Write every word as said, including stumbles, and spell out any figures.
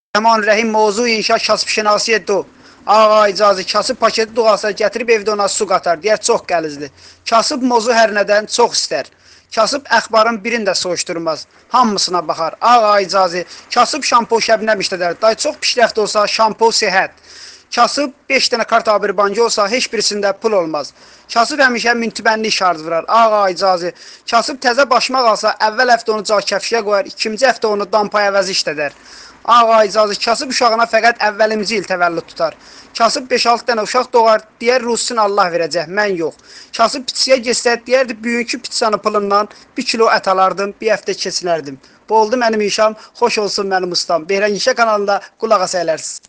Bismillahirrahmanirrahim. Mövzu inşa kasıb şənasiyyət o. Ağa icazı kasıb paketi doğasa gətirib evdə ona su qatar. Deyər çox qəlizli. Kasıb mozu hər nədən çox istər. Kasıb əxbarın birini də soğuşturmaz. Hamısına baxar. Ağa icazı kasıb şampo şəbnəm işlədər. Day çox pişrəft olsa şampo səhət. Kasıb beş dənə kart abir bankı olsa heç birisində pul olmaz. Kasıb həmişə müntibənli şarj vurar. Ağa icazı kasıb təzə başmaq alsa əvvəl həftə onu cağ kəfşiyə qoyar, ikinci həftə onu dampay əvəzi işlədər. Ağa icazı kasıb uşağına fəqət əvvəlimci il təvəllüd tutar. Kasıb beş altı dənə uşaq doğar, deyər ruhsun Allah verəcək, mən yox. Kasıb pitsiyə getsə, deyərdi bugünkü pitsanı pulundan bir kilo ət alardım, bir həftə keçinərdim. Bu oldu mənim işam, xoş olsun mənim ustam. Behran İşə kanalında qulaq asaylarsınız.